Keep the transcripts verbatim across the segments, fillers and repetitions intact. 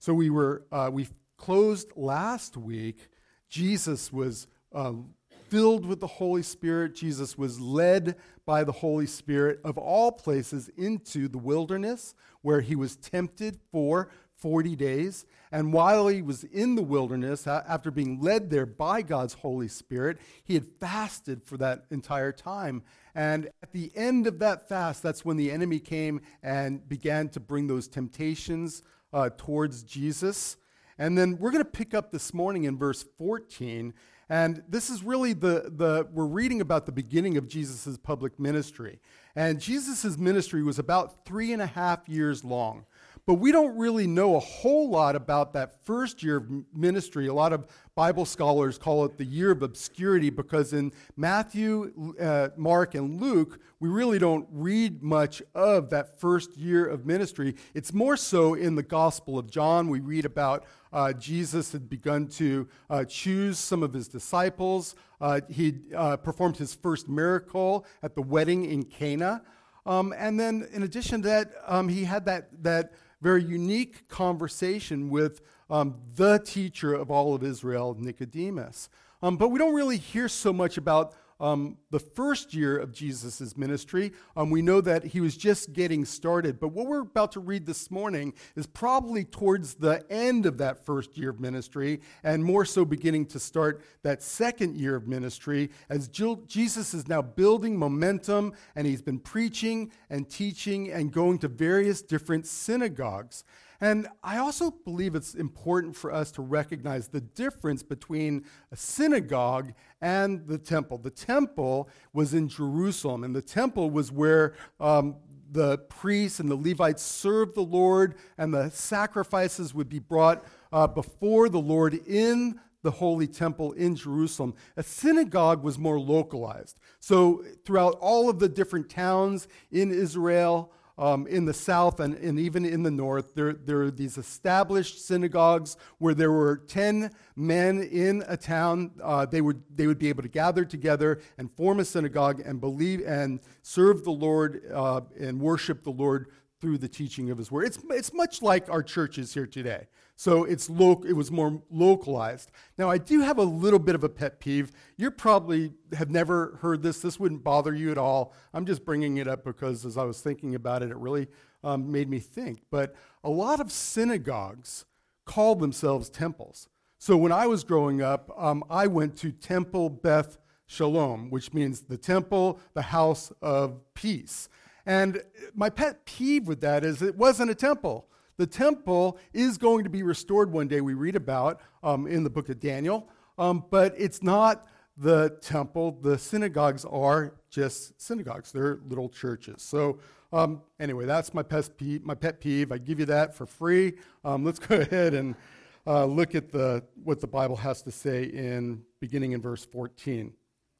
So we were uh, we closed last week. Jesus was uh, filled with the Holy Spirit. Jesus was led by the Holy Spirit of all places into the wilderness where he was tempted for forty days. And while he was in the wilderness, after being led there by God's Holy Spirit, he had fasted for that entire time. And at the end of that fast, that's when the enemy came and began to bring those temptations uh, towards Jesus. And then we're going to pick up this morning in verse fourteen. And this is really the, the we're reading about the beginning of Jesus' public ministry. And Jesus' ministry was about three and a half years long. But we don't really know a whole lot about that first year of ministry. A lot of Bible scholars call it the year of obscurity because in Matthew, uh, Mark, and Luke, we really don't read much of that first year of ministry. It's more so in the Gospel of John. We read about uh, Jesus had begun to uh, choose some of his disciples. Uh, he uh, performed his first miracle at the wedding in Cana. Um, and then in addition to that, um, he had that that very unique conversation with um, the teacher of all of Israel, Nicodemus. Um, but we don't really hear so much about um, the first year of Jesus' ministry. Um, we know that he was just getting started. But what we're about to read this morning is probably towards the end of that first year of ministry, and more so beginning to start that second year of ministry, as Jesus is now building momentum, and he's been preaching and teaching and going to various different synagogues. And I also believe it's important for us to recognize the difference between a synagogue and the temple. The temple was in Jerusalem, and the temple was where um, the priests and the Levites served the Lord, and the sacrifices would be brought uh, before the Lord in the holy temple in Jerusalem. A synagogue was more localized. So throughout all of the different towns in Israel, Um, in the south and, and even in the north, there, there are these established synagogues where there were ten men in a town. Uh, they would they would be able to gather together and form a synagogue and believe and serve the Lord uh, and worship the Lord through the teaching of his word. It's it's much like our churches here today. So it's lo- it was more localized. Now, I do have a little bit of a pet peeve. You probably have never heard this. This wouldn't bother you at all. I'm just bringing it up because as I was thinking about it, it really um, made me think. But a lot of synagogues call themselves temples. So when I was growing up, um, I went to Temple Beth Shalom, which means the temple, the house of peace. And my pet peeve with that is it wasn't a temple. The temple is going to be restored one day, we read about um, in the book of Daniel, um, but it's not the temple. The synagogues are just synagogues. They're little churches. So um, anyway, that's my pet peeve. My pet peeve. I give you that for free. Um, let's go ahead and uh, look at the what the Bible has to say in beginning in verse fourteen.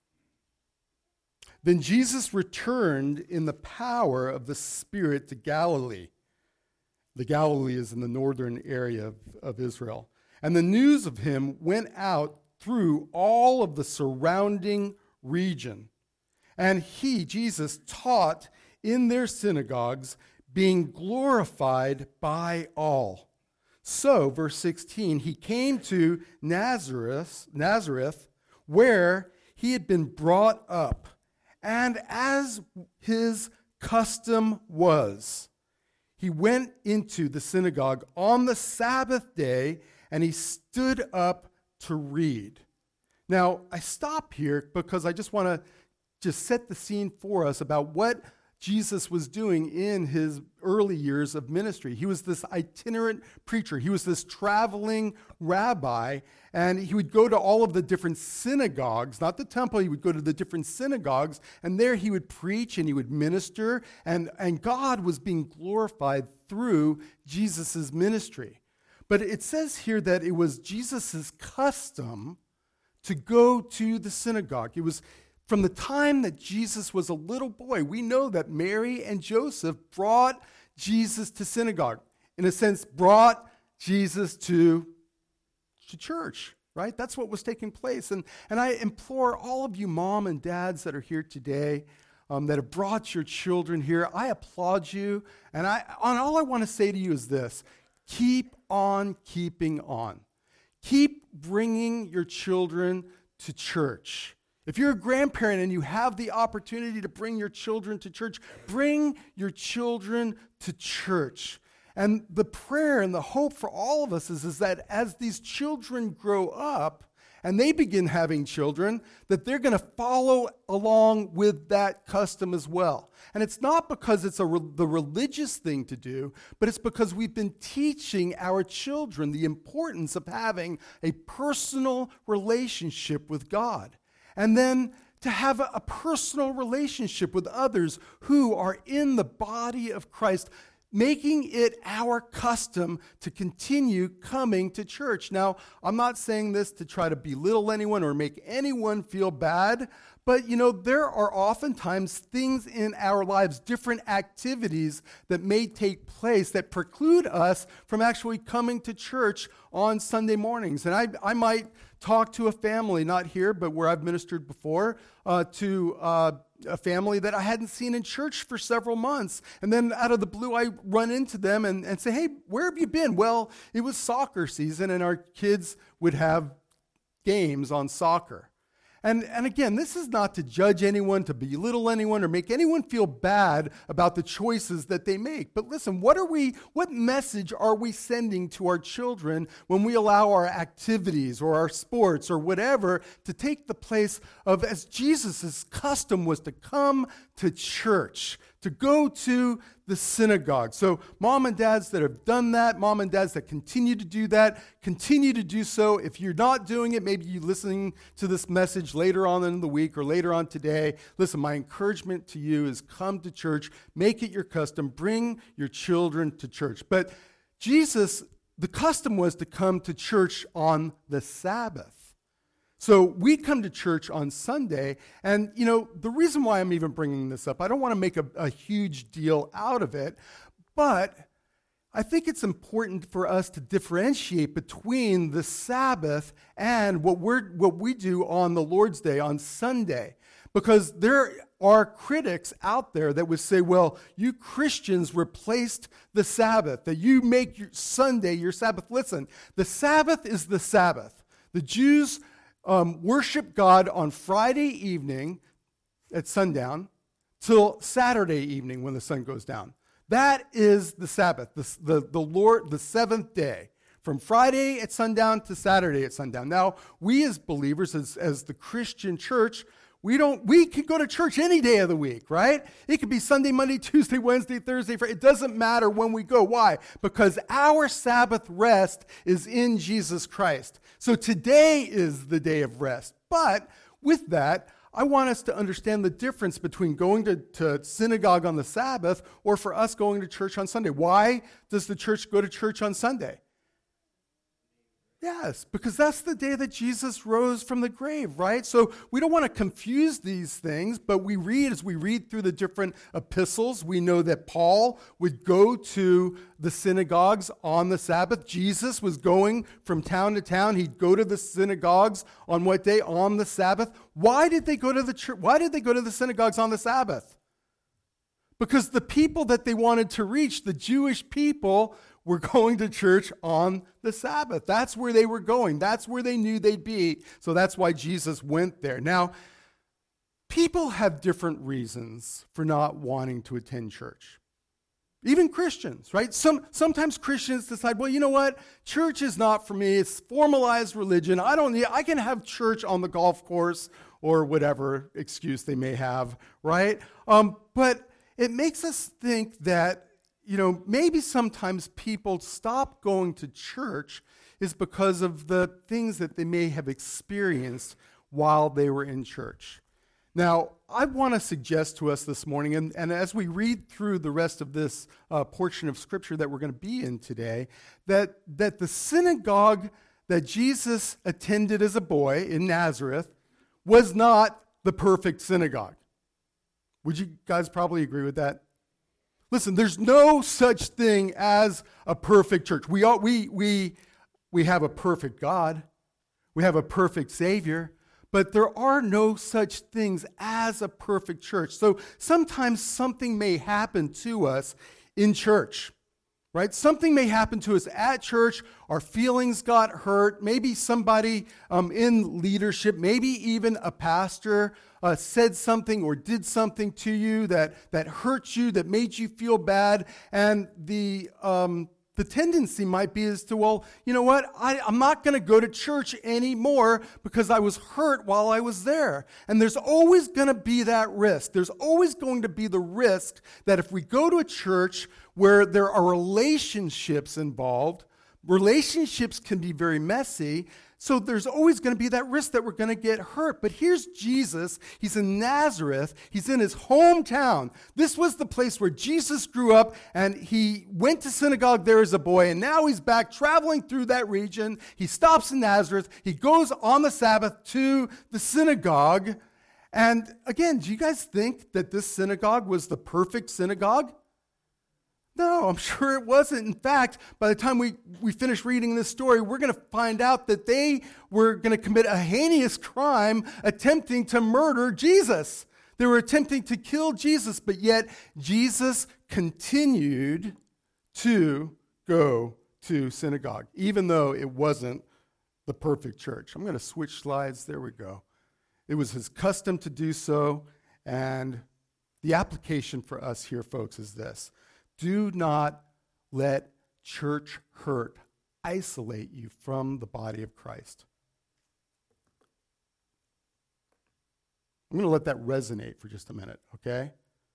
Then Jesus returned in the power of the Spirit to Galilee. The Galilee is in the northern area of, of Israel. And the news of him went out through all of the surrounding region. And he, Jesus, taught in their synagogues, being glorified by all. So, verse sixteen, he came to Nazareth, Nazareth, where he had been brought up. And as his custom was, he went into the synagogue on the Sabbath day, and he stood up to read. Now, I stop here because I just want to just set the scene for us about what Jesus was doing in his early years of ministry. He was this itinerant preacher. He was this traveling rabbi, and he would go to all of the different synagogues, not the temple. He would go to the different synagogues, and there he would preach and he would minister, and, and God was being glorified through Jesus' ministry. But it says here that it was Jesus' custom to go to the synagogue. It was from the time that Jesus was a little boy. We know that Mary and Joseph brought Jesus to synagogue. In a sense, brought Jesus to, to church, right? That's what was taking place. And, and I implore all of you mom and dads that are here today, um, that have brought your children here, I applaud you. And I, and all I want to say to you is this: Keep on keeping on. Keep bringing your children to church. If you're a grandparent and you have the opportunity to bring your children to church, bring your children to church. And the prayer and the hope for all of us is, is that as these children grow up and they begin having children, that they're going to follow along with that custom as well. And it's not because it's a re- the religious thing to do, but it's because we've been teaching our children the importance of having a personal relationship with God. And then to have a, a personal relationship with others who are in the body of Christ, making it our custom to continue coming to church. Now, I'm not saying this to try to belittle anyone or make anyone feel bad, but you know, there are oftentimes things in our lives, different activities that may take place that preclude us from actually coming to church on Sunday mornings. And I, I might talk to a family, not here, but where I've ministered before, uh, to uh, a family that I hadn't seen in church for several months. And then out of the blue, I run into them and, and say, hey, where have you been? Well, it was soccer season, and our kids would have games on soccer. And, and again, this is not to judge anyone, to belittle anyone, or make anyone feel bad about the choices that they make. But listen, what are we, what message are we sending to our children when we allow our activities or our sports or whatever to take the place of, as Jesus' custom was, to come to church, to go to the synagogue? So mom and dads that have done that, mom and dads that continue to do that, continue to do so. If you're not doing it, maybe you're listening to this message later on in the week or later on today. Listen, my encouragement to you is come to church, make it your custom, bring your children to church. But Jesus, the custom was to come to church on the Sabbath. So we come to church on Sunday, and, you know, the reason why I'm even bringing this up, I don't want to make a, a huge deal out of it, but I think it's important for us to differentiate between the Sabbath and what we're what we do on the Lord's Day, on Sunday, because there are critics out there that would say, well, you Christians replaced the Sabbath, that you make your Sunday your Sabbath. Listen, the Sabbath is the Sabbath. The Jews Um, worship God on Friday evening at sundown till Saturday evening when the sun goes down. That is the Sabbath, the, the, the Lord, the seventh day, from Friday at sundown to Saturday at sundown. Now, we as believers, as, as the Christian church, we don't. We can go to church any day of the week, right? It could be Sunday, Monday, Tuesday, Wednesday, Thursday, Friday. It doesn't matter when we go. Why? Because our Sabbath rest is in Jesus Christ. So today is the day of rest. But with that, I want us to understand the difference between going to, to synagogue on the Sabbath or for us going to church on Sunday. Why does the church go to church on Sunday? Yes, because that's the day that Jesus rose from the grave, right? So we don't want to confuse these things, but we read, as we read through the different epistles, we know that Paul would go to the synagogues on the Sabbath. Jesus was going from town to town. He'd go to the synagogues on what day? On the Sabbath. Why did they go to the church? Why did they go to the synagogues on the Sabbath? Because the people that they wanted to reach, the Jewish people, were going to church on the Sabbath. That's where they were going. That's where they knew they'd be. So that's why Jesus went there. Now, people have different reasons for not wanting to attend church. Even Christians, right? Some sometimes Christians decide, well, you know what? Church is not for me. It's formalized religion. I don't need, I can have church on the golf course or whatever excuse they may have, right? Um, but it makes us think that, you know, maybe sometimes people stop going to church is because of the things that they may have experienced while they were in church. Now, I want to suggest to us this morning, and, and as we read through the rest of this uh, portion of Scripture that we're going to be in today, that, that the synagogue that Jesus attended as a boy in Nazareth was not the perfect synagogue. Would you guys probably agree with that? Listen, there's no such thing as a perfect church. We, all, we, we, we have a perfect God. We have a perfect Savior. But there are no such things as a perfect church. So sometimes something may happen to us in church. right? Something may happen to us at church. Our feelings got hurt. Maybe somebody um, in leadership, maybe even a pastor, uh, said something or did something to you that, that hurt you, that made you feel bad. And the um, the tendency might be is to, well, you know what? I, I'm not going to go to church anymore because I was hurt while I was there. And there's always going to be that risk. There's always going to be the risk that if we go to a church where there are relationships involved, relationships can be very messy, so there's always going to be that risk that we're going to get hurt. But here's Jesus. He's in Nazareth. He's in his hometown. This was the place where Jesus grew up, and he went to synagogue there as a boy, and now he's back traveling through that region. He stops in Nazareth. He goes on the Sabbath to the synagogue. And again, do you guys think that this synagogue was the perfect synagogue? No, I'm sure it wasn't. In fact, by the time we, we finish reading this story, we're going to find out that they were going to commit a heinous crime attempting to murder Jesus. They were attempting to kill Jesus, but yet Jesus continued to go to synagogue, even though it wasn't the perfect church. I'm going to switch slides. There we go. It was his custom to do so, and the application for us here, folks, is this. Do not let church hurt isolate you from the body of Christ. I'm going to let that resonate for just a minute, okay?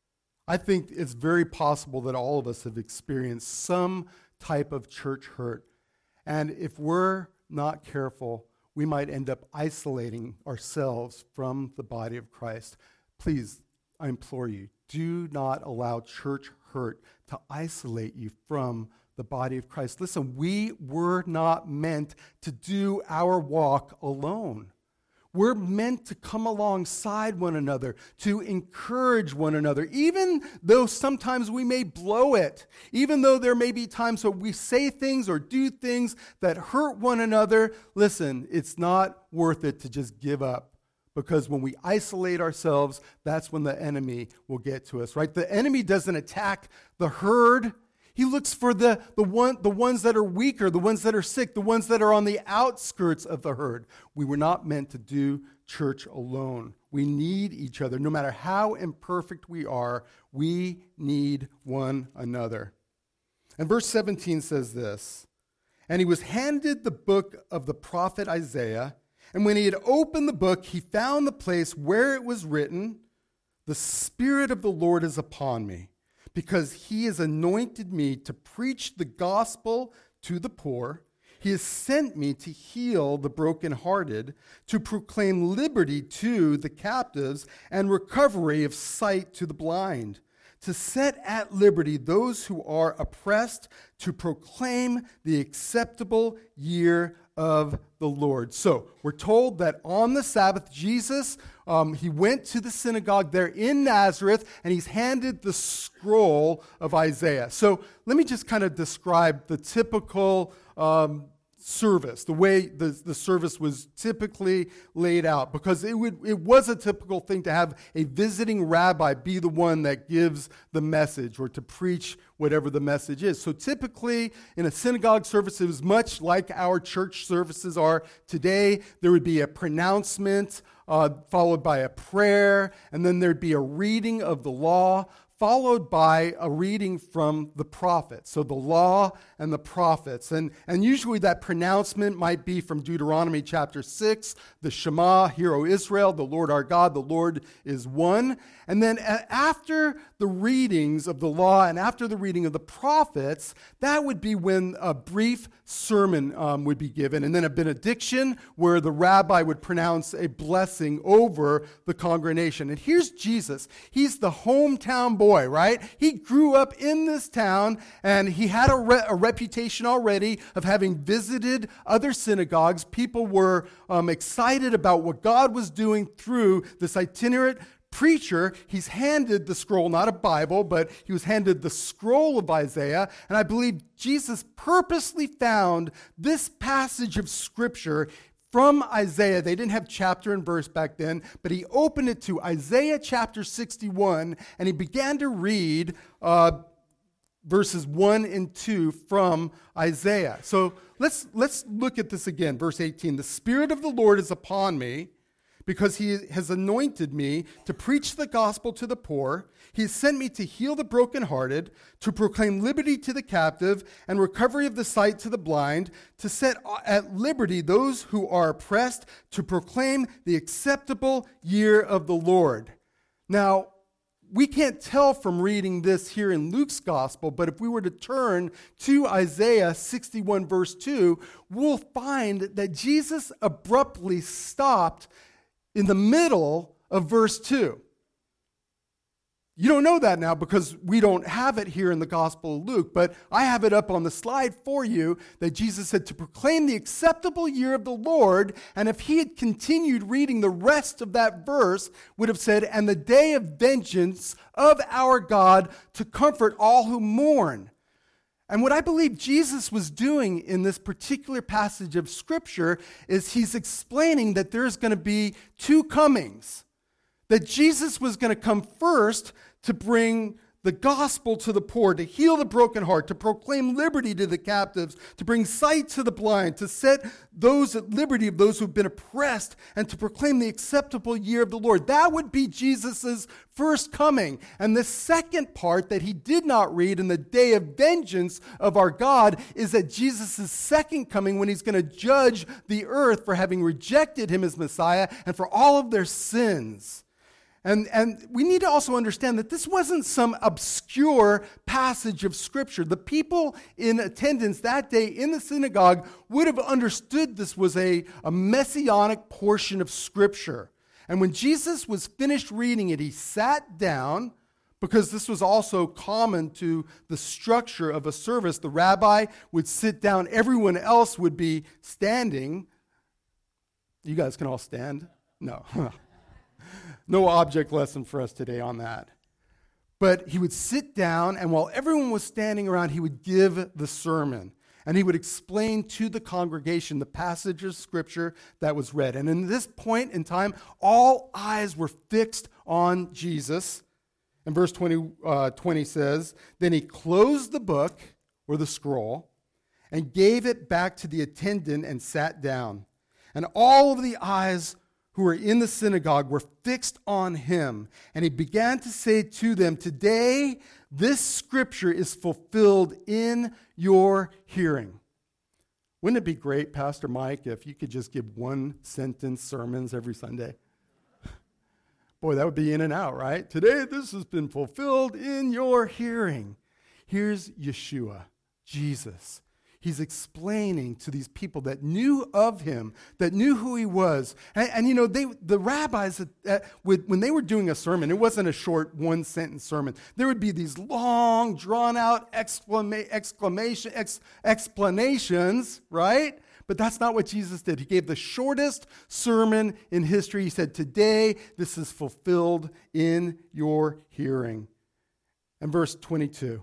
I think it's very possible that all of us have experienced some type of church hurt. And if we're not careful, we might end up isolating ourselves from the body of Christ. Please, I implore you, do not allow church hurt to isolate you from the body of Christ. Listen, we were not meant to do our walk alone. We're meant to come alongside one another, to encourage one another, even though sometimes we may blow it, even though there may be times where we say things or do things that hurt one another. Listen, it's not worth it to just give up. Because when we isolate ourselves, that's when the enemy will get to us, right? The enemy doesn't attack the herd. He looks for the, the, one, the ones that are weaker, the ones that are sick, the ones that are on the outskirts of the herd. We were not meant to do church alone. We need each other. No matter how imperfect we are, we need one another. And verse seventeen says this, and he was handed the book of the prophet Isaiah. And when he had opened the book, he found the place where it was written, "The Spirit of the Lord is upon me, because he has anointed me to preach the gospel to the poor. He has sent me to heal the brokenhearted, to proclaim liberty to the captives and recovery of sight to the blind, to set at liberty those who are oppressed, to proclaim the acceptable year of the Lord." So we're told that on the Sabbath, Jesus, um, he went to the synagogue there in Nazareth, and he's handed the scroll of Isaiah. So let me just kind of describe the typical um, service, the way the, the service was typically laid out, because it would it was a typical thing to have a visiting rabbi be the one that gives the message or to preach whatever the message is. So typically in a synagogue service, it was much like our church services are today. There would be a pronouncement uh, followed by a prayer, and then there'd be a reading of the law, followed by a reading from the prophets. So the law and the prophets. And, and usually that pronouncement might be from Deuteronomy chapter six, the Shema, Hear, O Israel, the Lord our God, the Lord is one. And then after the readings of the law and after the reading of the prophets, that would be when a brief sermon um, would be given, and then a benediction where the rabbi would pronounce a blessing over the congregation. And here's Jesus. He's the hometown boy, right? He grew up in this town, and he had a, re- a reputation already of having visited other synagogues. People were um, excited about what God was doing through this itinerant preacher. He's handed the scroll, not a Bible, but he was handed the scroll of Isaiah. And I believe Jesus purposely found this passage of Scripture from Isaiah. They didn't have chapter and verse back then, but he opened it to Isaiah chapter sixty-one, and he began to read uh, verses one and two from Isaiah. So let's, let's look at this again. Verse eighteen, the Spirit of the Lord is upon me because he has anointed me to preach the gospel to the poor. He has sent me to heal the brokenhearted, to proclaim liberty to the captive and recovery of the sight to the blind, to set at liberty those who are oppressed, to proclaim the acceptable year of the Lord. Now, we can't tell from reading this here in Luke's gospel, but if we were to turn to Isaiah sixty-one verse two, we'll find that Jesus abruptly stopped in the middle of verse two. You don't know that now because we don't have it here in the Gospel of Luke, but I have it up on the slide for you that Jesus said to proclaim the acceptable year of the Lord, and if he had continued reading the rest of that verse, would have said, and the day of vengeance of our God to comfort all who mourn. And what I believe Jesus was doing in this particular passage of Scripture is he's explaining that there's going to be two comings. That Jesus was going to come first to bring the gospel to the poor, to heal the broken heart, to proclaim liberty to the captives, to bring sight to the blind, to set those at liberty of those who've been oppressed, and to proclaim the acceptable year of the Lord. That would be Jesus' first coming. And the second part that he did not read in the day of vengeance of our God is that Jesus' second coming when he's going to judge the earth for having rejected him as Messiah and for all of their sins. And, and we need to also understand that this wasn't some obscure passage of Scripture. The people in attendance that day in the synagogue would have understood this was a, a messianic portion of Scripture. And when Jesus was finished reading it, he sat down, because this was also common to the structure of a service. The rabbi would sit down, everyone else would be standing. You guys can all stand? No. No object lesson for us today on that. But he would sit down, and while everyone was standing around, he would give the sermon. And he would explain to the congregation the passage of Scripture that was read. And in this point in time, all eyes were fixed on Jesus. And verse twenty, uh, twenty says, then he closed the book, or the scroll, and gave it back to the attendant and sat down. And all of the eyes who were in the synagogue were fixed on him. And he began to say to them, today this scripture is fulfilled in your hearing. Wouldn't it be great, Pastor Mike, if you could just give one sentence sermons every Sunday? Boy, that would be in and out, right? Today this has been fulfilled in your hearing. Here's Yeshua, Jesus. He's explaining to these people that knew of him, that knew who he was. And, and you know, they, the rabbis, uh, would, when they were doing a sermon, it wasn't a short one-sentence sermon. There would be these long, drawn-out exclama- exclamation, ex- explanations, right? But that's not what Jesus did. He gave the shortest sermon in history. He said, today this is fulfilled in your hearing. And verse twenty-two.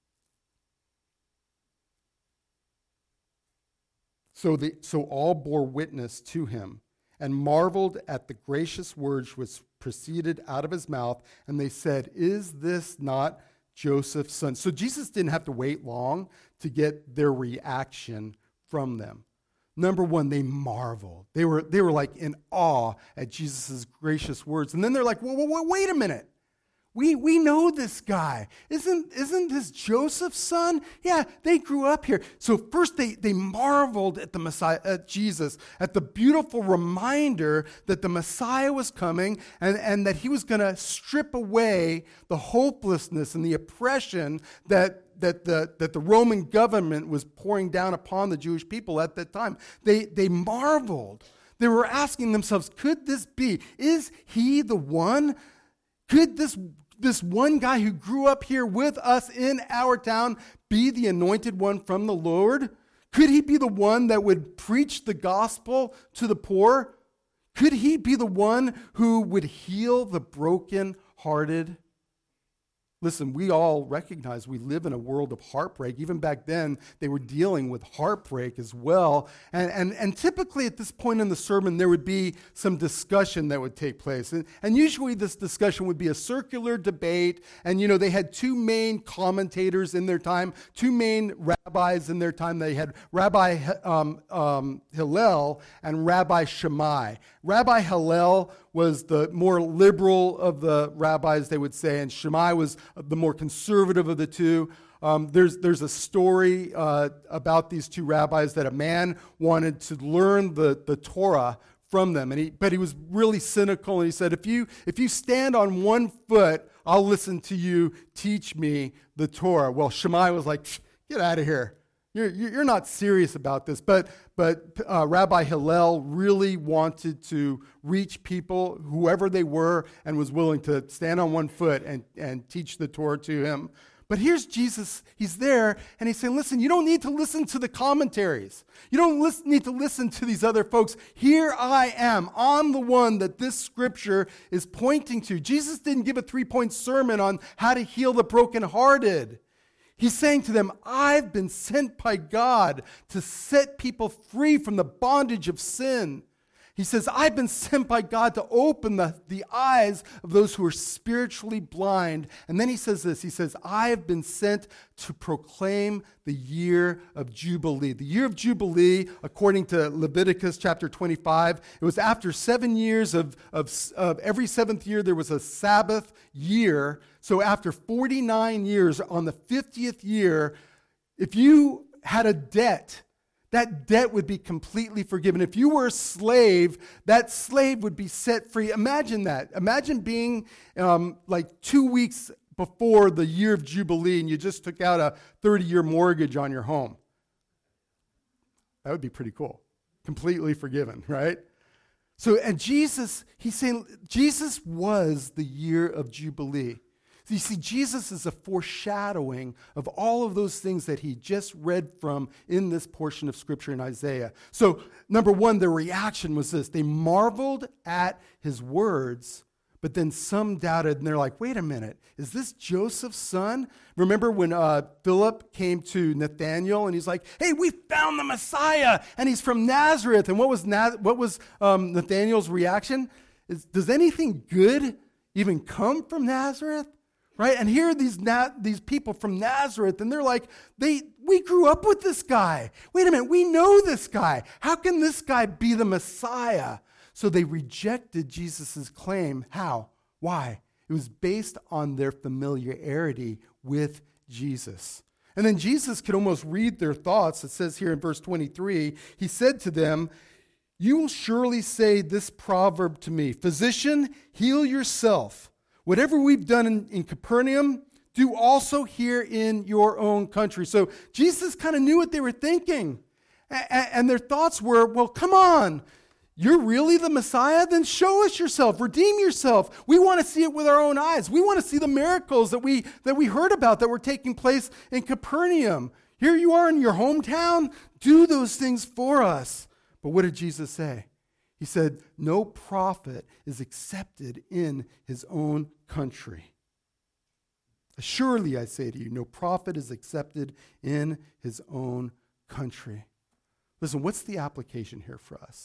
So, the, so all bore witness to him and marveled at the gracious words which proceeded out of his mouth. And they said, is this not Joseph's son? So Jesus didn't have to wait long to get their reaction from them. Number one, they marveled. They were, they were like in awe at Jesus' gracious words. And then they're like, whoa, whoa, whoa, wait a minute. We we know this guy. Isn't, isn't this Joseph's son? Yeah, they grew up here. So first they, they marveled at the Messiah, at Jesus, at the beautiful reminder that the Messiah was coming and, and that he was going to strip away the hopelessness and the oppression that, that, the, that the Roman government was pouring down upon the Jewish people at that time. They, they marveled. They were asking themselves, could this be? Is he the one? Could this This one guy who grew up here with us in our town be the anointed one from the Lord? Could he be the one that would preach the gospel to the poor? Could he be the one who would heal the brokenhearted? Listen, we all recognize we live in a world of heartbreak. Even back then, they were dealing with heartbreak as well. And, and, and typically at this point in the sermon, there would be some discussion that would take place. And, and usually this discussion would be a circular debate. And, you know, they had two main commentators in their time, two main rabbis in their time. They had Rabbi um, um, Hillel and Rabbi Shammai. Rabbi Hillel was the more liberal of the rabbis, they would say, and Shammai was the more conservative of the two. Um, there's, there's a story uh, about these two rabbis that a man wanted to learn the, the Torah from them, and he, but he was really cynical, and he said, if you, if you stand on one foot, I'll listen to you teach me the Torah. Well, Shammai was like, get out of here. You're, you're not serious about this. But, but uh, Rabbi Hillel really wanted to reach people, whoever they were, and was willing to stand on one foot and, and teach the Torah to him. But here's Jesus. He's there, and he's saying, listen, you don't need to listen to the commentaries. You don't listen, need to listen to these other folks. Here I am. I'm the one that this scripture is pointing to. Jesus didn't give a three-point sermon on how to heal the brokenhearted. He's saying to them, I've been sent by God to set people free from the bondage of sin. He says, I've been sent by God to open the, the eyes of those who are spiritually blind. And then he says this, he says, I have been sent to proclaim the year of Jubilee. The year of Jubilee, according to Leviticus chapter twenty-five, it was after seven years of, of, of every seventh year, there was a Sabbath year. So after forty-nine years, on the fiftieth year, if you had a debt, that debt would be completely forgiven. If you were a slave, that slave would be set free. Imagine that. Imagine being um, like two weeks before the year of Jubilee and you just took out a thirty-year mortgage on your home. That would be pretty cool. Completely forgiven, right? So, and Jesus, he's saying, Jesus was the year of Jubilee. You see, Jesus is a foreshadowing of all of those things that he just read from in this portion of Scripture in Isaiah. So, number one, their reaction was this. They marveled at his words, but then some doubted, and they're like, wait a minute, is this Joseph's son? Remember when uh, Philip came to Nathanael, and he's like, hey, we found the Messiah, and he's from Nazareth. And what was, Na- what was um, Nathanael's reaction? Is, does anything good even come from Nazareth? Right? And here are these, Na- these people from Nazareth, and they're like, they, we grew up with this guy. Wait a minute, we know this guy. How can this guy be the Messiah? So they rejected Jesus' claim. How? Why? It was based on their familiarity with Jesus. And then Jesus could almost read their thoughts. It says here in verse twenty-three, he said to them, you will surely say this proverb to me, physician, heal yourself. Whatever we've done in, in Capernaum, do also here in your own country. So Jesus kind of knew what they were thinking. A- and their thoughts were, well, come on. You're really the Messiah? Then show us yourself. Redeem yourself. We want to see it with our own eyes. We want to see the miracles that we, that we heard about that were taking place in Capernaum. Here you are in your hometown. Do those things for us. But what did Jesus say? He said, no prophet is accepted in his own country. Surely, I say to you, no prophet is accepted in his own country. Listen, what's the application here for us?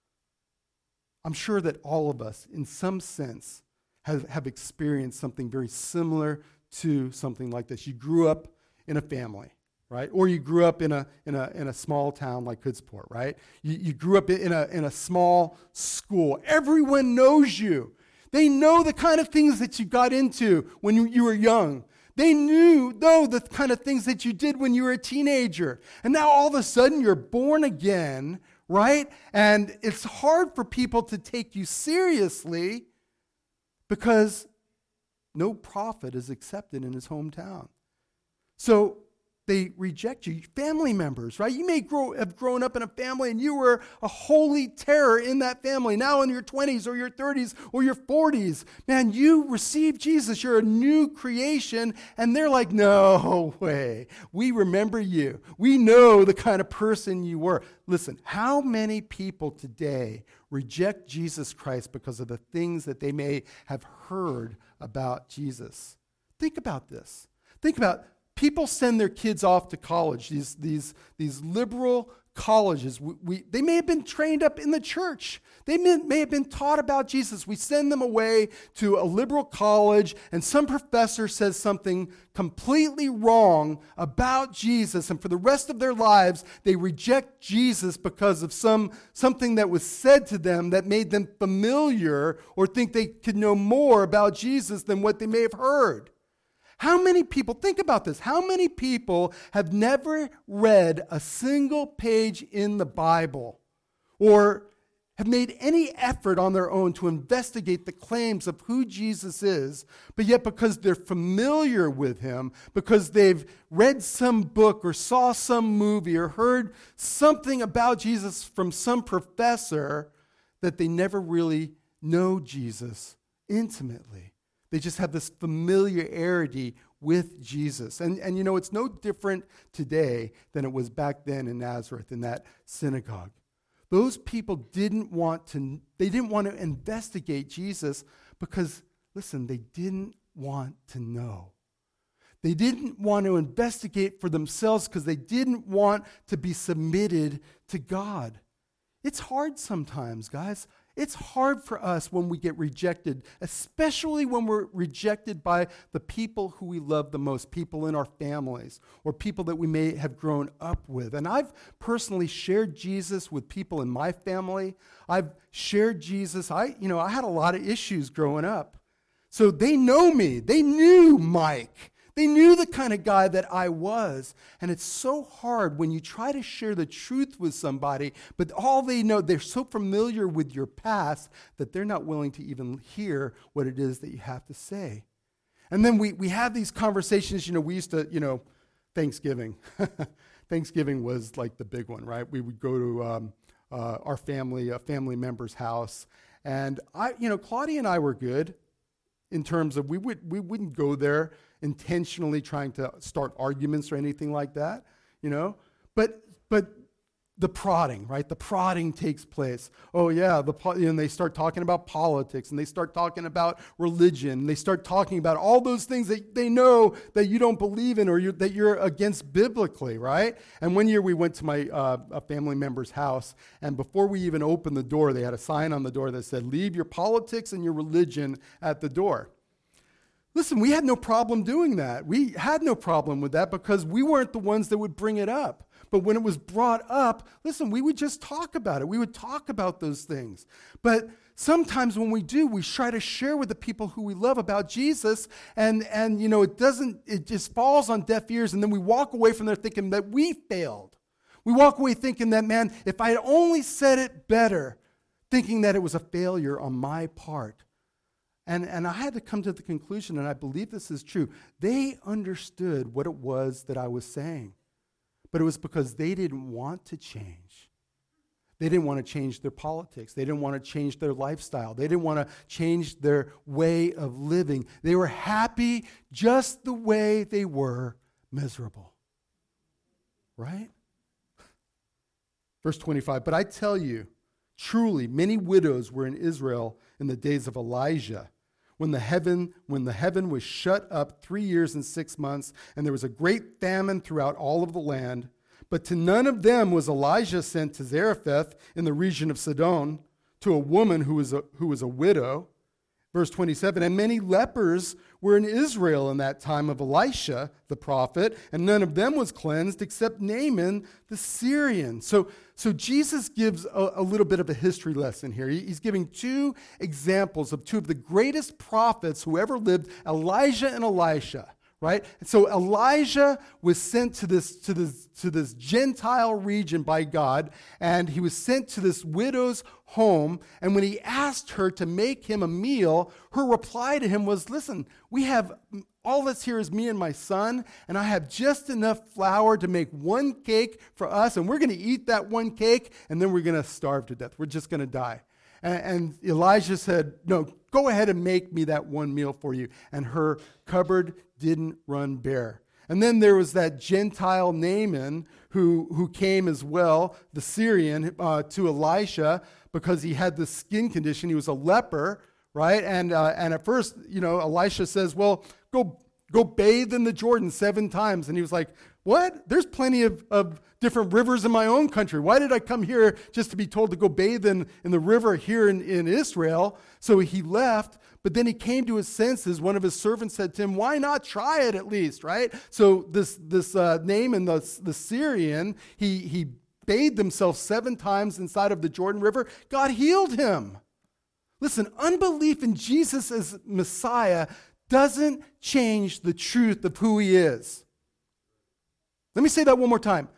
I'm sure that all of us, in some sense, have, have experienced something very similar to something like this. You grew up in a family. Right? Or you grew up in a in a in a small town like Hoodsport, right? You, you grew up in a in a small school. Everyone knows you. They know the kind of things that you got into when you, you were young. They knew know the kind of things that you did when you were a teenager. And now all of a sudden you're born again, right? And it's hard for people to take you seriously because no prophet is accepted in his hometown. So they reject you. Family members, right? You may grow, have grown up in a family and you were a holy terror in that family. Now in your twenties or your thirties or your forties, man, you receive Jesus. You're a new creation. And they're like, no way. We remember you. We know the kind of person you were. Listen, how many people today reject Jesus Christ because of the things that they may have heard about Jesus? Think about this. Think about people send their kids off to college, these, these, these liberal colleges. We, we, they may have been trained up in the church. They may, may have been taught about Jesus. We send them away to a liberal college, and some professor says something completely wrong about Jesus, and for the rest of their lives, they reject Jesus because of some something that was said to them that made them familiar or think they could know more about Jesus than what they may have heard. How many people, think about this, how many people have never read a single page in the Bible or have made any effort on their own to investigate the claims of who Jesus is, but yet because they're familiar with him, because they've read some book or saw some movie or heard something about Jesus from some professor, that they never really know Jesus intimately. They just have this familiarity with Jesus. And, and you know, it's no different today than it was back then in Nazareth, in that synagogue. Those people didn't want to, they didn't want to investigate Jesus because, listen, they didn't want to know. They didn't want to investigate for themselves because they didn't want to be submitted to God. It's hard sometimes, guys. It's hard for us when we get rejected, especially when we're rejected by the people who we love the most, people in our families or people that we may have grown up with. And I've personally shared Jesus with people in my family. I've shared Jesus. I, you know, I had a lot of issues growing up. So they know me. They knew Mike. They knew the kind of guy that I was. And it's so hard when you try to share the truth with somebody, but all they know, they're so familiar with your past that they're not willing to even hear what it is that you have to say. And then we, we have these conversations, you know, we used to, you know, Thanksgiving. Thanksgiving was like the big one, right? We would go to um, uh, our family, a family member's house. And I, you know, Claudia and I were good in terms of we would we wouldn't go there intentionally trying to start arguments or anything like that, you know. But but the prodding, right? The prodding takes place. Oh yeah, the you know, and they start talking about politics, and they start talking about religion, and they start talking about all those things that they know that you don't believe in or you're, that you're against biblically, right? And one year we went to my uh, a family member's house, and before we even opened the door, they had a sign on the door that said, "Leave your politics and your religion at the door." Listen, we had no problem doing that. We had no problem with that because we weren't the ones that would bring it up. But when it was brought up, listen, we would just talk about it. We would talk about those things. But sometimes when we do, we try to share with the people who we love about Jesus, and, and you know, it doesn't, it just falls on deaf ears, and then we walk away from there thinking that we failed. We walk away thinking that, man, if I had only said it better, thinking that it was a failure on my part. And, and I had to come to the conclusion, and I believe this is true. They understood what it was that I was saying, but it was because they didn't want to change. They didn't want to change their politics. They didn't want to change their lifestyle. They didn't want to change their way of living. They were happy just the way they were miserable. Right? Verse twenty-five, but I tell you, truly, many widows were in Israel in the days of Elijah, when the heaven when the heaven was shut up three years and six months, and there was a great famine throughout all of the land. But to none of them was Elijah sent to Zarephath in the region of Sidon, to a woman who was a, who was a widow. Verse twenty-seven, and many lepers were in Israel in that time of Elisha, the prophet, and none of them was cleansed except Naaman the Syrian. So, so Jesus gives a, a little bit of a history lesson here. He, he's giving two examples of two of the greatest prophets who ever lived, Elijah and Elisha. Right? And so Elijah was sent to this, to this, to this Gentile region by God, and he was sent to this widow's home, and when he asked her to make him a meal, her reply to him was, listen, we have, all that's here is me and my son, and I have just enough flour to make one cake for us, and we're going to eat that one cake, and then we're going to starve to death. We're just going to die. And, and Elijah said, no, go ahead and make me that one meal for you. And her cupboard didn't run bare. And then there was that Gentile Naaman who, who came as well, the Syrian, uh, to Elisha because he had this skin condition. He was a leper, right? And uh, and at first, you know, Elisha says, well, go go bathe in the Jordan seven times. And he was like, what? There's plenty of, of different rivers in my own country. Why did I come here just to be told to go bathe in, in the river here in, in Israel? So he left, but then he came to his senses. One of his servants said to him, why not try it at least, right? So this this uh, Naaman, the, the Syrian, he, he bathed himself seven times inside of the Jordan River. God healed him. Listen, unbelief in Jesus as Messiah doesn't change the truth of who he is. Let me say that one more time.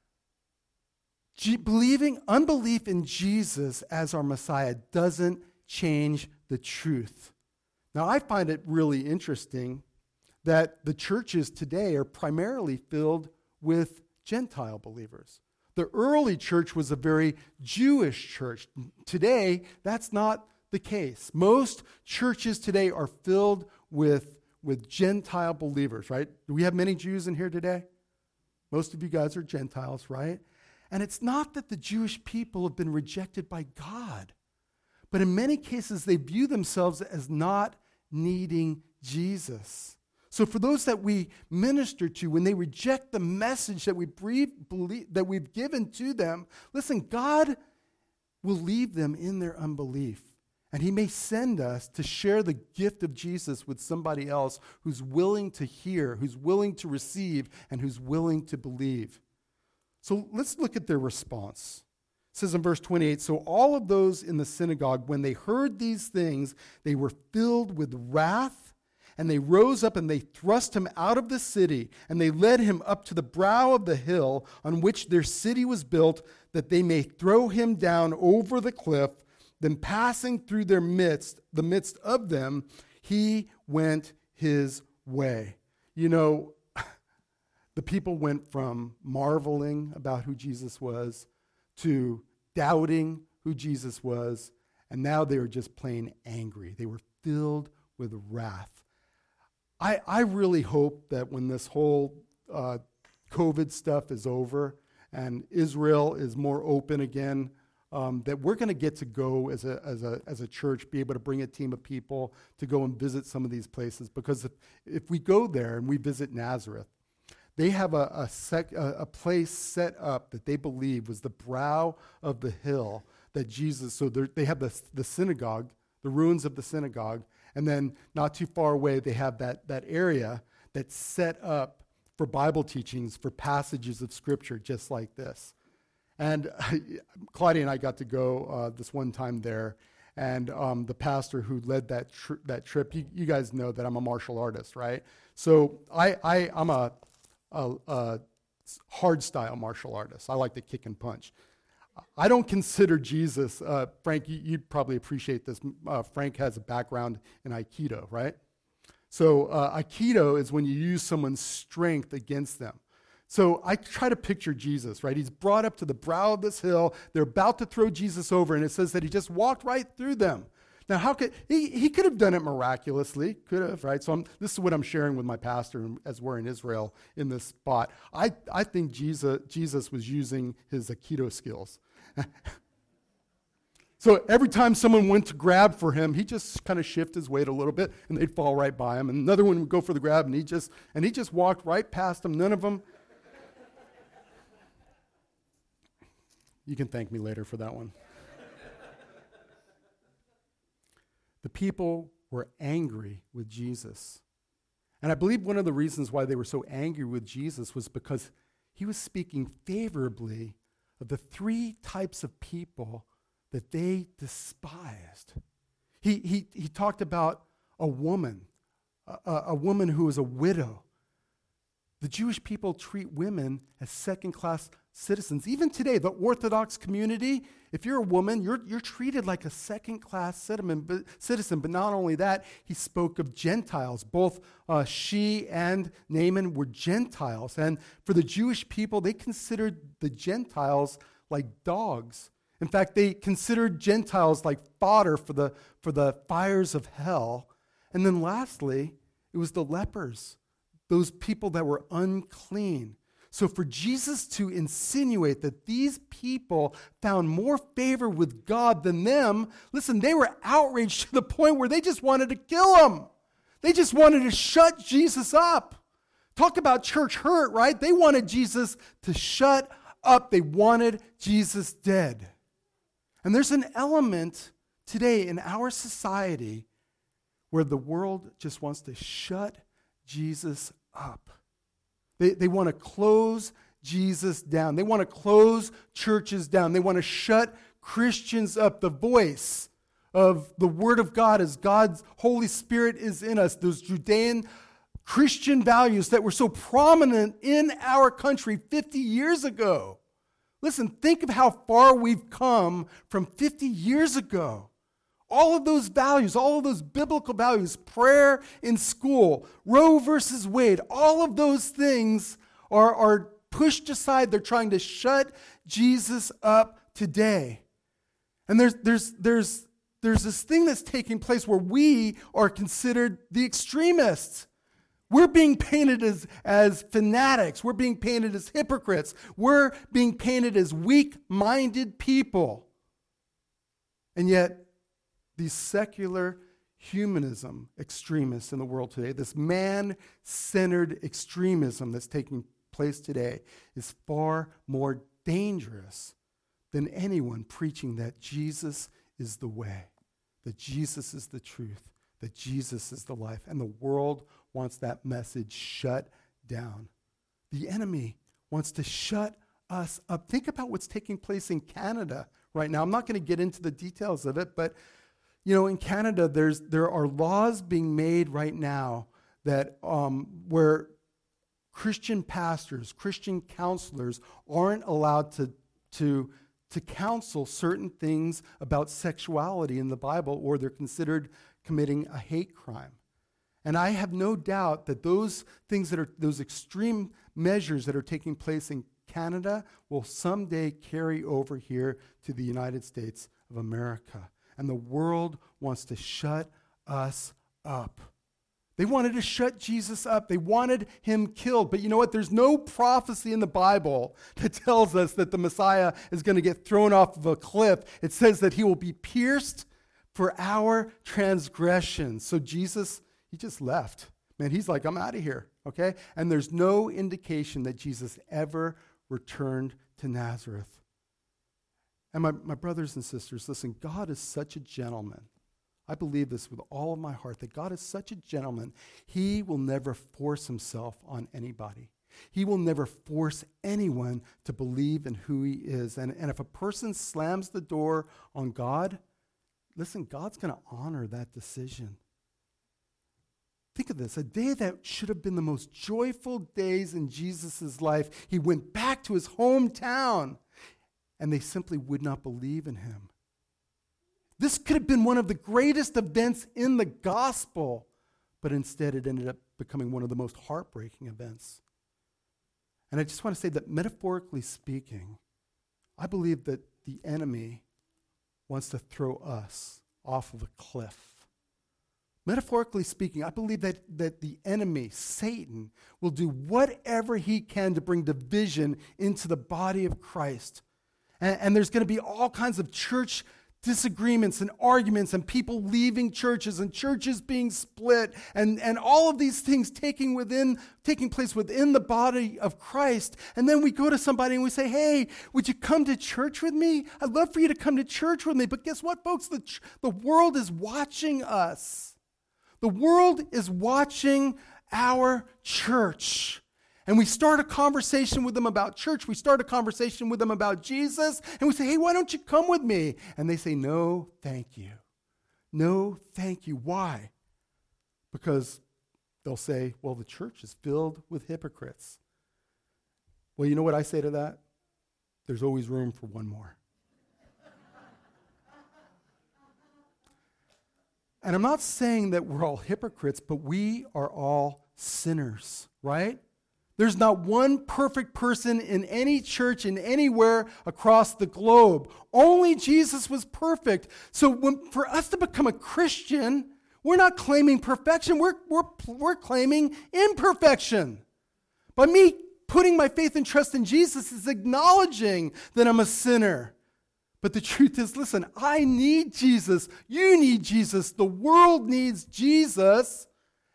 G- believing, unbelief in Jesus as our Messiah doesn't change the truth. Now, I find it really interesting that the churches today are primarily filled with Gentile believers. The early church was a very Jewish church. Today, that's not the case. Most churches today are filled with, with Gentile believers, right? Do we have many Jews in here today? Most of you guys are Gentiles, right? And it's not that the Jewish people have been rejected by God, but in many cases they view themselves as not needing Jesus. So for those that we minister to, when they reject the message that we brief, believe, that we've given to them, listen, God will leave them in their unbelief. And he may send us to share the gift of Jesus with somebody else who's willing to hear, who's willing to receive, and who's willing to believe. So let's look at their response. It says in verse twenty-eight, so all of those in the synagogue, when they heard these things, they were filled with wrath, and they rose up and they thrust him out of the city, and they led him up to the brow of the hill on which their city was built, that they may throw him down over the cliff. Then passing through their midst, the midst of them, he went his way. You know, the people went from marveling about who Jesus was to doubting who Jesus was, and now they were just plain angry. They were filled with wrath. I, I really hope that when this whole uh, COVID stuff is over and Israel is more open again, Um, that we're going to get to go as a, as, a, as a church, be able to bring a team of people to go and visit some of these places. Because if, if we go there and we visit Nazareth, they have a, a, sec, a, a place set up that they believe was the brow of the hill that Jesus, so they have the, the synagogue, the ruins of the synagogue, and then not too far away they have that, that area that's set up for Bible teachings, for passages of Scripture just like this. And uh, Claudia and I got to go uh, this one time there, and um, the pastor who led that tr- that trip, you, you guys know that I'm a martial artist, right? So I, I, I'm a, a, a hard style martial artist. I like to kick and punch. I don't consider Jesus, uh, Frank, you, you'd probably appreciate this. Uh, Frank has a background in Aikido, right? So uh, Aikido is when you use someone's strength against them. So I try to picture Jesus, right? He's brought up to the brow of this hill. They're about to throw Jesus over, and it says that he just walked right through them. Now, how could he, he could have done it miraculously, could have, right? So I'm, this is what I'm sharing with my pastor as we're in Israel in this spot. I, I think Jesus, Jesus was using his Aikido skills. So every time someone went to grab for him, he just kind of shift his weight a little bit, and they'd fall right by him. And another one would go for the grab, and he just and he just walked right past them. None of them. You can thank me later for that one. The people were angry with Jesus. And I believe one of the reasons why they were so angry with Jesus was because he was speaking favorably of the three types of people that they despised. He, he, he talked about a woman, a, a woman who was a widow. The Jewish people treat women as second-class citizens. Even today, the Orthodox community, if you're a woman, you're, you're treated like a second-class citizen but, citizen. But not only that, he spoke of Gentiles. Both uh, she and Naaman were Gentiles. And for the Jewish people, they considered the Gentiles like dogs. In fact, they considered Gentiles like fodder for the, for the fires of hell. And then lastly, it was the lepers, those people that were unclean. So for Jesus to insinuate that these people found more favor with God than them, listen, they were outraged to the point where they just wanted to kill him. They just wanted to shut Jesus up. Talk about church hurt, right? They wanted Jesus to shut up. They wanted Jesus dead. And there's an element today in our society where the world just wants to shut Jesus up. They, they want to close Jesus down. They want to close churches down. They want to shut Christians up. The voice of the Word of God as God's Holy Spirit is in us, those Judean Christian values that were so prominent in our country fifty years ago. Listen, think of how far we've come from fifty years ago. All of those values, all of those biblical values, prayer in school, Roe versus Wade, all of those things are, are pushed aside. They're trying to shut Jesus up today. And there's, there's, there's, there's this thing that's taking place where we are considered the extremists. We're being painted as, as fanatics. We're being painted as hypocrites. We're being painted as weak-minded people. And yet, these secular humanism extremists in the world today, this man-centered extremism that's taking place today, is far more dangerous than anyone preaching that Jesus is the way, that Jesus is the truth, that Jesus is the life. And the world wants that message shut down. The enemy wants to shut us up. Think about what's taking place in Canada right now. I'm not going to get into the details of it, but you know, in Canada, there's there are laws being made right now that um, where Christian pastors, Christian counselors aren't allowed to to to counsel certain things about sexuality in the Bible, or they're considered committing a hate crime. And I have no doubt that those things that are, those extreme measures that are taking place in Canada will someday carry over here to the United States of America. And the world wants to shut us up. They wanted to shut Jesus up. They wanted him killed. But you know what? There's no prophecy in the Bible that tells us that the Messiah is going to get thrown off of a cliff. It says that he will be pierced for our transgressions. So Jesus, he just left. Man, he's like, I'm out of here, okay? And there's no indication that Jesus ever returned to Nazareth. And my, my brothers and sisters, listen, God is such a gentleman. I believe this with all of my heart, that God is such a gentleman. He will never force himself on anybody. He will never force anyone to believe in who he is. And, and if a person slams the door on God, listen, God's going to honor that decision. Think of this, a day that should have been the most joyful days in Jesus' life. He went back to his hometown, and they simply would not believe in him. This could have been one of the greatest events in the gospel, but instead it ended up becoming one of the most heartbreaking events. And I just want to say that metaphorically speaking, I believe that the enemy wants to throw us off of a cliff. Metaphorically speaking, I believe that, that the enemy, Satan, will do whatever he can to bring division into the body of Christ. And, and there's going to be all kinds of church disagreements and arguments and people leaving churches and churches being split and, and all of these things taking within taking place within the body of Christ. And then we go to somebody and we say, hey, would you come to church with me? I'd love for you to come to church with me. But guess what, folks? The, the world is watching us. The world is watching our church. And we start a conversation with them about church. We start a conversation with them about Jesus. And we say, hey, why don't you come with me? And they say, no, thank you. No, thank you. Why? Because they'll say, well, the church is filled with hypocrites. Well, you know what I say to that? There's always room for one more. And I'm not saying that we're all hypocrites, but we are all sinners, right? There's not one perfect person in any church in anywhere across the globe. Only Jesus was perfect. So when, for us to become a Christian, we're not claiming perfection. We're, we're, we're claiming imperfection. By me putting my faith and trust in Jesus is acknowledging that I'm a sinner. But the truth is, listen, I need Jesus. You need Jesus. The world needs Jesus.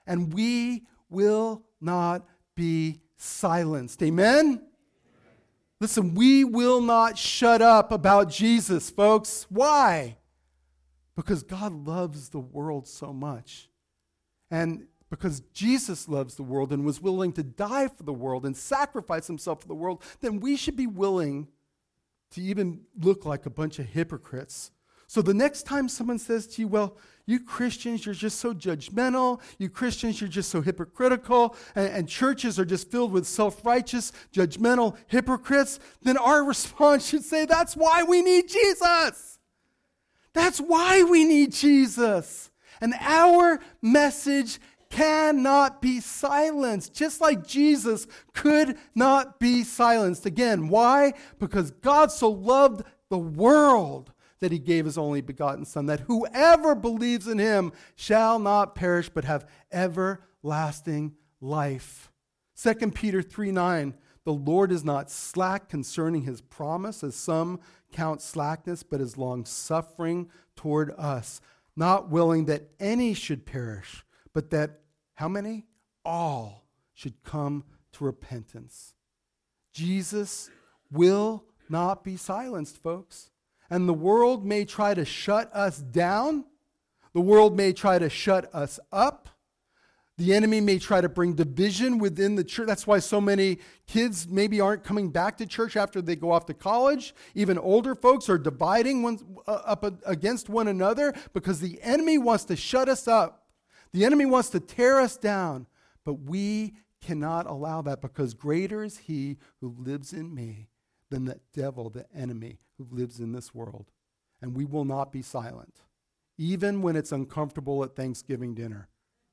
and we will not be silenced. Amen? Listen, we will not shut up about Jesus, folks. Why? Because God loves the world so much. And because Jesus loves the world and was willing to die for the world and sacrifice himself for the world, then we should be willing to even look like a bunch of hypocrites. So the next time someone says to you, well, you Christians, you're just so judgmental. You Christians, you're just so hypocritical. And, and churches are just filled with self-righteous, judgmental hypocrites. Then our response should say, that's why we need Jesus. That's why we need Jesus. And our message cannot be silenced, just like Jesus could not be silenced. Again, why? Because God so loved the world that he gave his only begotten Son, that whoever believes in him shall not perish but have everlasting life. Second Peter three nine, the Lord is not slack concerning his promise, as some count slackness, but is long-suffering toward us, not willing that any should perish, but that, how many? All should come to repentance. Jesus will not be silenced, folks. And the world may try to shut us down. The world may try to shut us up. The enemy may try to bring division within the church. That's why so many kids maybe aren't coming back to church after they go off to college. Even older folks are dividing one, uh, up against one another because the enemy wants to shut us up. The enemy wants to tear us down. But we cannot allow that, because greater is he who lives in me than the devil, the enemy who lives in this world. And we will not be silent, even when it's uncomfortable at Thanksgiving dinner.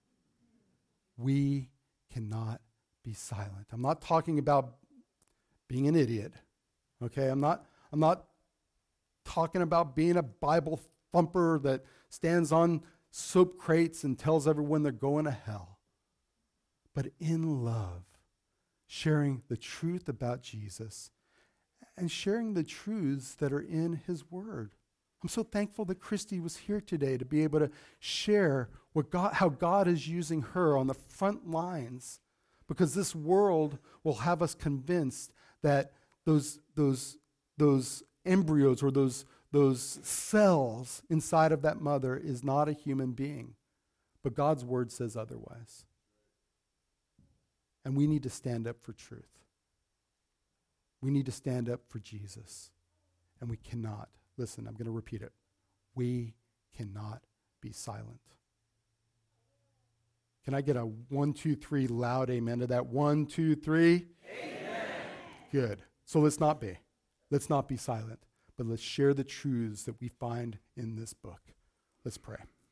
We cannot be silent. I'm not talking about being an idiot, okay? I'm not, I'm not talking about being a Bible thumper that stands on soap crates and tells everyone they're going to hell. But in love, sharing the truth about Jesus and sharing the truths that are in his word. I'm so thankful that Christy was here today to be able to share what God, how God is using her on the front lines, because this world will have us convinced that those, those, those embryos or those, those cells inside of that mother is not a human being. But God's word says otherwise. And we need to stand up for truth. We need to stand up for Jesus. And we cannot, listen, I'm going to repeat it. We cannot be silent. Can I get a one, two, three loud amen to that? One, two, three. Amen. Good. So let's not be. Let's not be silent, but let's share the truths that we find in this book. Let's pray.